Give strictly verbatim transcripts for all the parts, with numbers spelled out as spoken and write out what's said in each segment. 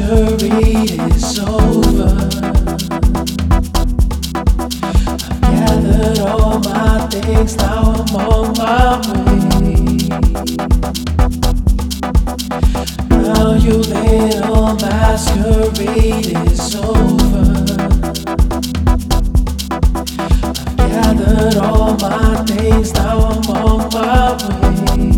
masquerade is over. I've gathered all my things, now I'm on my way. Now your little masquerade is over. I've gathered all my things, now I'm on my way.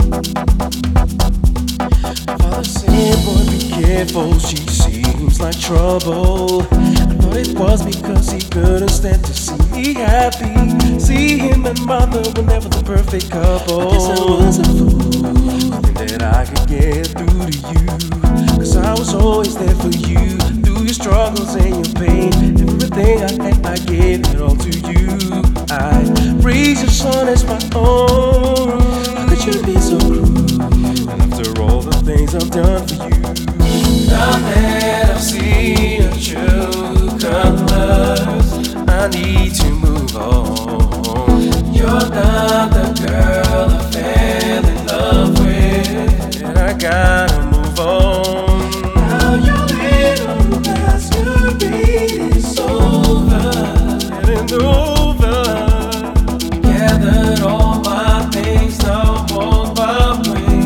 Father said, boy, be careful, she seems like trouble. I thought it was because he couldn't stand to see me happy. See him and mother were never the perfect couple. I guess I was a fool, thinking that I could get through to you, cause I was always there for you, through your struggles and your pain. Everything I had, I gave it all to you. I raised your son as my own. How could you be so cruel? And after all the things I've done for you, now that I've seen your true colors, I need to move on. You're not the girl I fell in love with, and I gotta move on. Now your little masquerade is over, and over. Gathered all my things, now I'm on my way.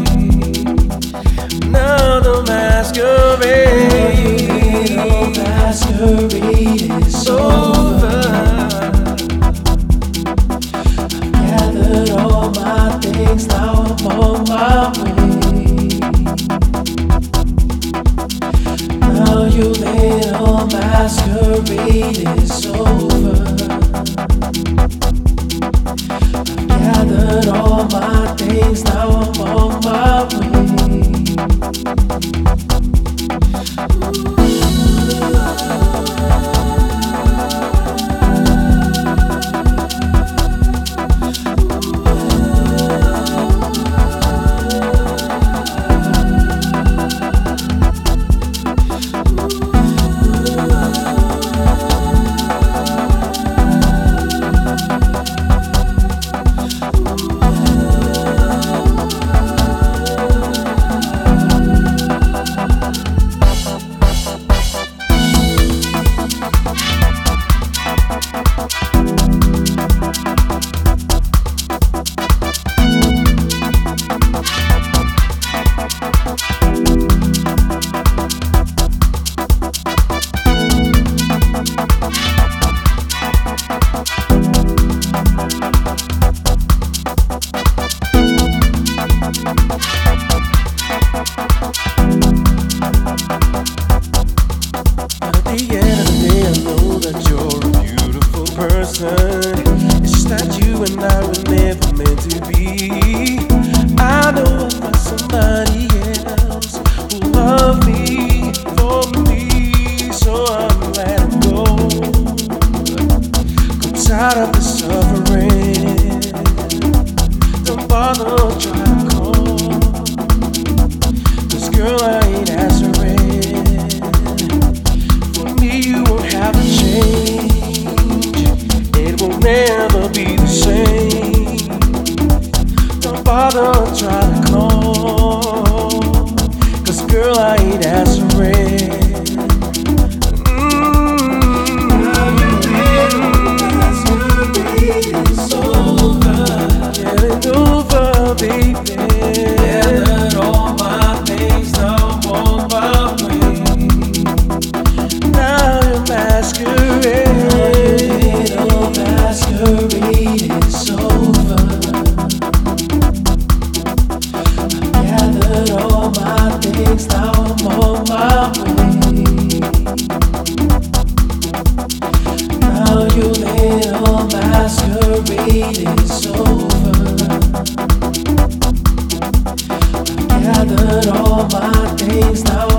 Now the masquerade, the masquerade is over. I've gathered all my things, now I'm on my way. Now your little masquerade is over. I've gathered all my things, now I'm on my way. It's just that you and I were never meant to be. I know I've got somebody else who love me for me, so I'm letting go. I'm tired of the suffering. Don't bother trying to call, cause girl, I ain't answering. For me, you won't have a change. It will never be the same. Don't bother trying to call, cause girl, I ain't answering. Mm-hmm. Now your masquerade is over. Getting over, baby. Gathered all my things, now I'm on my way. Now your masquerade, masquerade is over. I've gathered all my things, now I'm on my way. Now your little masquerade is over. I've gathered all my things, now